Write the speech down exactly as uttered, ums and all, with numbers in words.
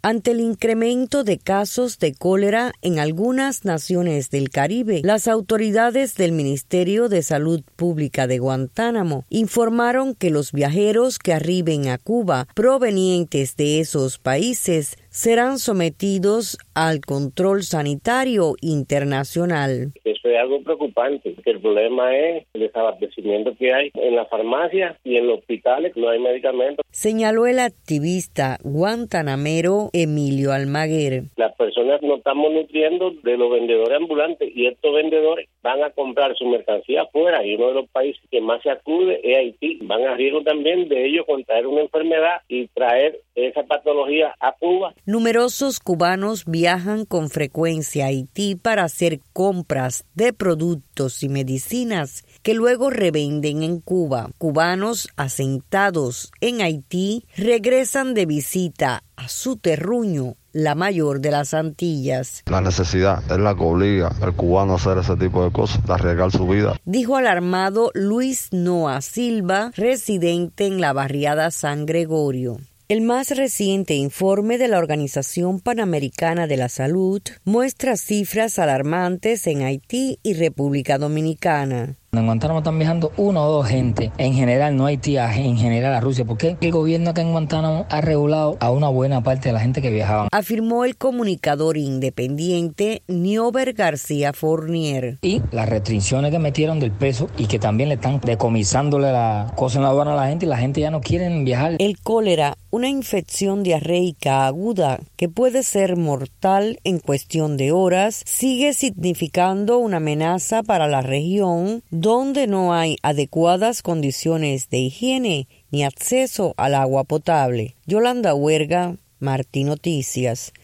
Ante el incremento de casos de cólera en algunas naciones del Caribe, las autoridades del Ministerio de Salud Pública de Guantánamo informaron que los viajeros que arriben a Cuba provenientes de esos países serán sometidos al control sanitario internacional. Eso es algo preocupante, porque el problema es el desabastecimiento que hay en las farmacias y en los hospitales, no hay medicamentos. Señaló el activista guantanamero Emilio Almaguer. Las personas nos estamos nutriendo de los vendedores ambulantes y estos vendedores van a comprar su mercancía afuera y uno de los países que más se acude es Haití. Van a riesgo también de ellos contraer una enfermedad y traer esa patología a Cuba. Numerosos cubanos viajan con frecuencia a Haití para hacer compras de productos y medicinas que luego revenden en Cuba. Cubanos asentados en Haití regresan de visita a su terruño, la mayor de las Antillas. La necesidad es la que obliga al cubano a hacer ese tipo de cosas, de arriesgar su vida. Dijo alarmado Luis Noa Silva, residente en la barriada San Gregorio. El más reciente informe de la Organización Panamericana de la Salud muestra cifras alarmantes en Haití y República Dominicana. En Guantánamo están viajando uno o dos gente, en general no Haití, en general a Rusia. ¿Por qué el gobierno acá en Guantánamo ha regulado a una buena parte de la gente que viajaba? Afirmó el comunicador independiente Niober García Fournier. Y las restricciones que metieron del peso y que también le están decomisándole la cosa en la aduana a la gente y la gente ya no quiere viajar. El cólera, una infección diarreica aguda que puede ser mortal en cuestión de horas, sigue significando una amenaza para la región donde no hay adecuadas condiciones de higiene ni acceso al agua potable. Yolanda Huerga, Martí Noticias.